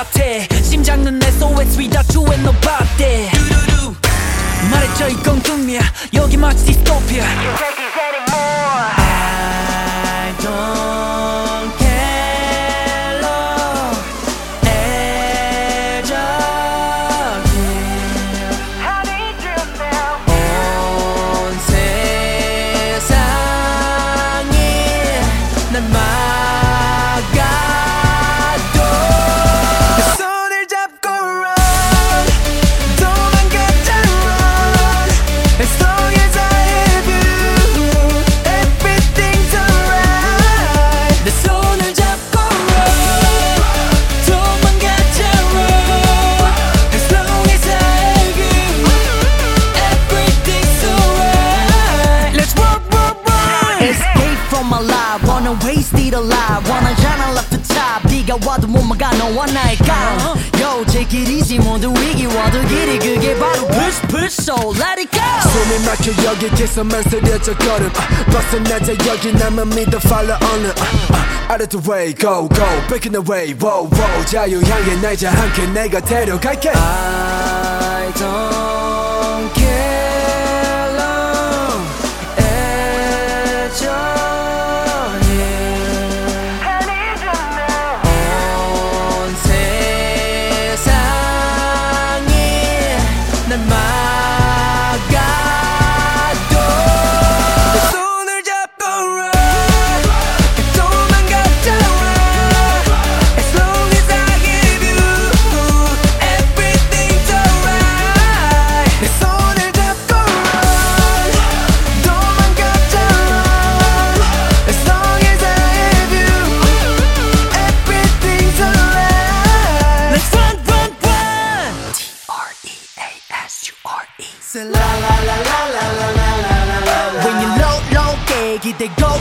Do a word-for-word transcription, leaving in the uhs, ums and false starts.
같아. 심장은 에스오에스 without you and nobody. 말했죠 이건 꿈이야. 여기 마치 디스토피아. I don't care Lord. 애적이 온 세상이 날 막아도 내 손을 잡고 run. 도망가자 run. As long as I have you, everything's alright. 내 손을 잡고 run. 도망가자 run. As long as I have you, everything's alright. Let's walk, walk, walk. Escape from my life, wanna waste it alive. 원하잖아 left the top. 네가 와도 못 막아 너와 나의 감. Yo, take it easy. 모두 위기 와도 길이 그게 바로 push push so let it go. 숨이 막혀 여기 계속만 스려져 걸음 uh, 벗어나자 여기 나만 믿어 follow on uh, uh, out of the way go go breaking the way wow wow 자유 향해 날자 함께 내가 데려갈게. I don't care Lord. 애정이 온 세상이 날 막아도 내 손을 잡고 run. 도망가자 run. As long as I give you, everything's alright. 내 손을 잡고 run. 도망가자 run. As long as I have you, everything's alright. Let's run, run, run. T R E A S U R E. Say la la la la la la la la la. When you low low 게 기대고